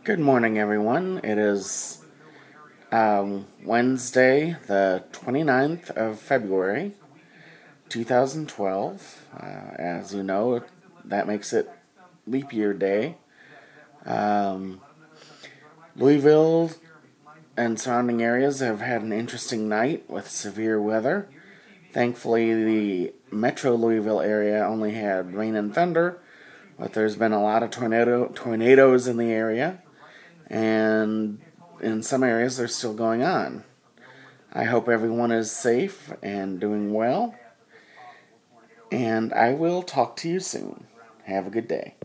Good morning, everyone. It is Wednesday, the 29th of February, 2012. As you know, that makes it leap year day. Um, Louisville and surrounding areas have had an interesting night with severe weather. Thankfully, the metro Louisville area only had rain and thunder, but there's been a lot of tornadoes in the area, and in some areas they're still going on. I hope everyone is safe and doing well, and I will talk to you soon. Have a good day.